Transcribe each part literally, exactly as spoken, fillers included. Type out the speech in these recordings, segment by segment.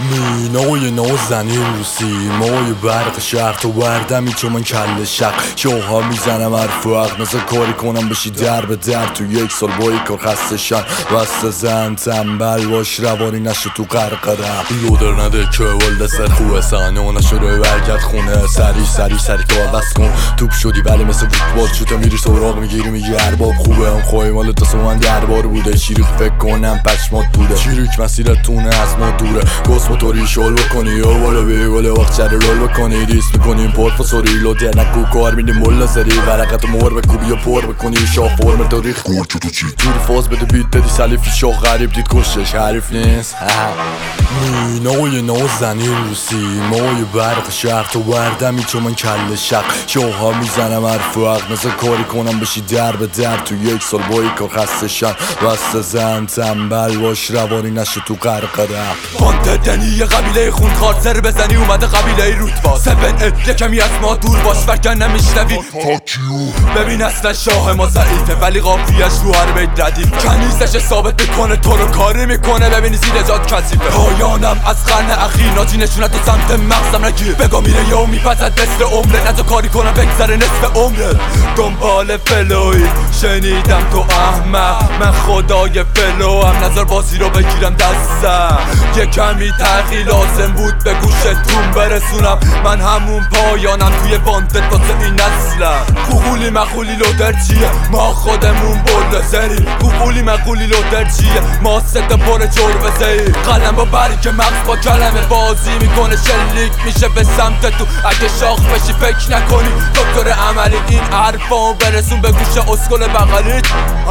مینای نازنین روسی مای برق شهر تو بردمی چون من کل شق شوها میزنم حرف و حق نزا کاری کنم بشی در به در تو یک سال با یک کار خسته شن وست زن تنبل باش روانی نشو تو قرقرم لودر نده که ولده سر خوبه سانه و نشده برگرد خونه سری سری سری تو عوض کن توپ شدی ولی مثل فوتبال شوتا میری سراغ میگیری میگی ارباب خوبه هم خواهی مال دست من دربار بوده شیریک فکر کنم پشمات بوده شیریک مسیرتونه از ما دوره گوز موتوری شل بکنی یا بالا بیگله وقت چره رول بکنی دیست میکنیم پورت فسوری لوده نکو کار میدیم ملا سری ورقت مور بکوبی یا پر بکنی شا فرم تو ریخ کور چو تو چی توری فاز بده بیت دادی سلیفی شا غریب دید کشش حریف نیست مینای نازنین روسی مای برق شهر تو بردمی چون من کل شق شوها میزنم حرف و حق نزا کاری کنم بشی در به در تو یک سال با یک کار خسته شن وست زن تنبل باش روانی نشو تو قرقرم وانت دنی یه قبیله خون خاطر بزنی اومده قبیله روتبا سبن ات یکمی از ما دور باش فرکن نمیشنوی ببین اصلا شاه ما ضعیفه ولی قافیش رو هر بیت ردیف کنیزش ثابت میکنه تو رو کاری میکنه ببینی زیر جاد کثیفه پایانم از قرن اخیر ناجی نشونت تو سمت مغزم نگیر بگا میره یا میپزد مثل عمره نزا کاری کنم بگذره نصف عمره دنبال فلوی شنیدم تو احمق من خدای فلو هم نظر بازی رو بگیرم دستم یه کمی تغییر لازم بود به گوشتون برسونم من همون پایانم توی باندت واسه این نسلم قوقولی مقولی لودر چیه ما خودمون بلدزری قوقولی مقولی لودر چیه ما ست پر جربه زیر قلم با بری که مغز با کلمه بازی میکنه شلیک میشه به سمت تو اگه شاخ بشی فکر نکنی دکتر عملی این حرفا برسون به گوش اسکل بغلیت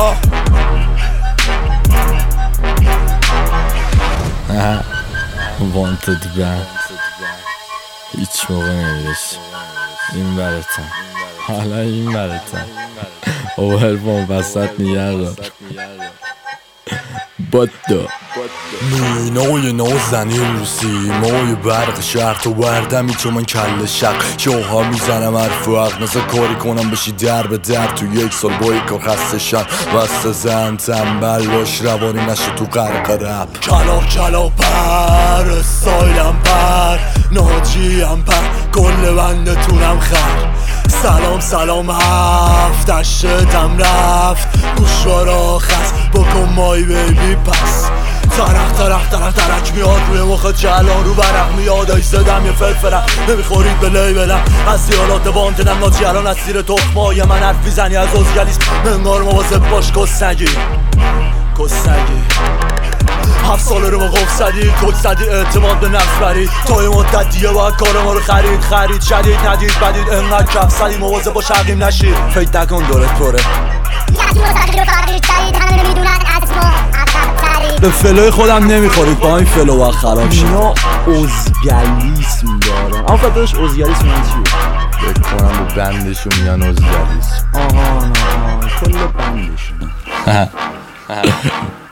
وانتد بند هیچ موقع نمیرسی این برتن حالا این برتن اوهربان وسط نگردار بدو مینای نازنین روسی مای برق شهر تو بردمی چون من کل شق شوها میزنم حرف و حق نزا کاری کنم بشی در به در تو یک سال با یک کار خسته شن وست زن تنبل باش روانی نشو تو قرقرم کلا کلا پر سایلم پر ناجیم پر کل بندتونم خر سلام سلام هفت اشتم رفت گوشوارا خست بکن مای بیبی پس ترق ترق ترق ترک میاد روی مخ جلان رو برق میاد ای زدم یه فرفرم نمیخورید به لیبلم از دیالات وانتدم ناجی الان از زیر تخمای من حرف میزنی از ازگلیست منگار مواظب باش کسنگی کسنگی هفت ساله رو ما قفل زدی کک زدی اعتماد به نفس برید تا یه مدت دیگه باید کار ما رو خرید خرید شدید ندید بدید انقدر کف زدی مواظب با شقیم نشید فکر نکن دورت پره به فلوی خودم نمیخورید با این فلو وقت خراب شد اینا اوزگلیسم دارن اما فکرش اوزگلیسم یعنی چیه؟ فکر کنم به بندشون میان اوزگلیسم آها نه کل بندشون